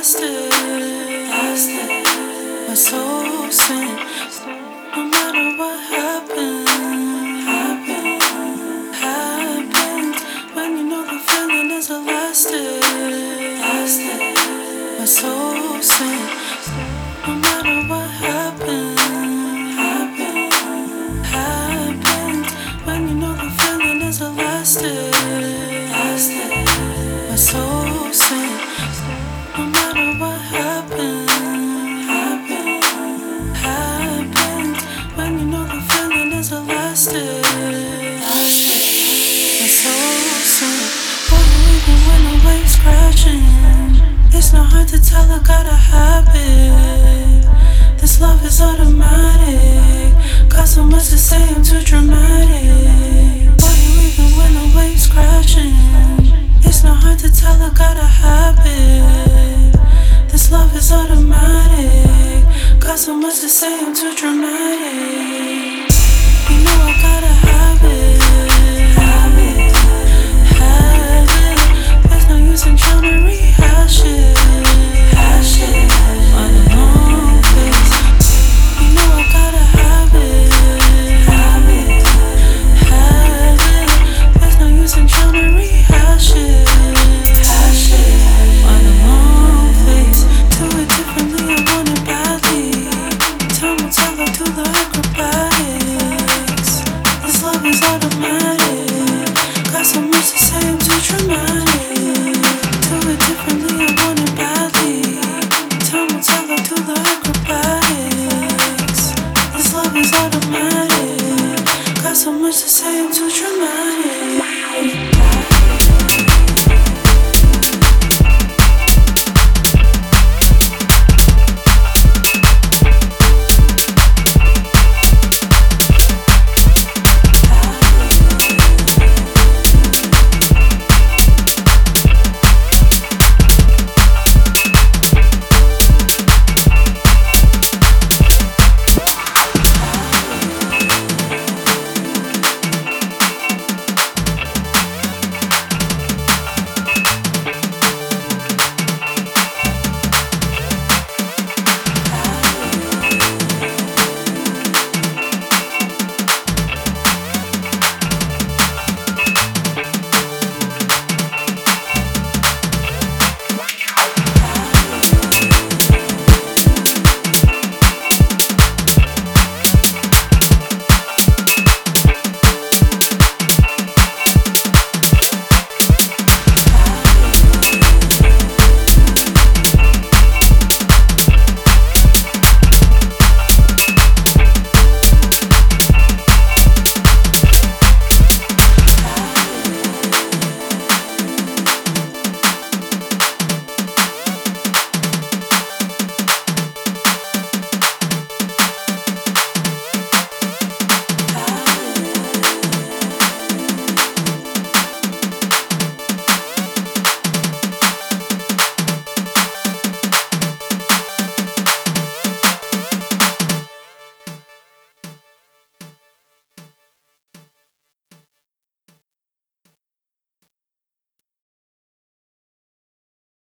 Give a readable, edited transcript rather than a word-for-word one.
lasted. My soul sing. No matter what happens. When you know the feeling is elastic. My soul sing. No matter what happens. When you know the feeling is elastic. My soul sing. No matter what happens. When you know the feeling is elastic. My soul sing. Boy, you even when the waves crashing. It's not hard to tell, I got a habit. This love is automatic. Got so much to say, I'm too dramatic. Boy, you even when the waves crashing. It's not hard to tell, I got a habit. This love is automatic. Got so much to say, I'm too dramatic.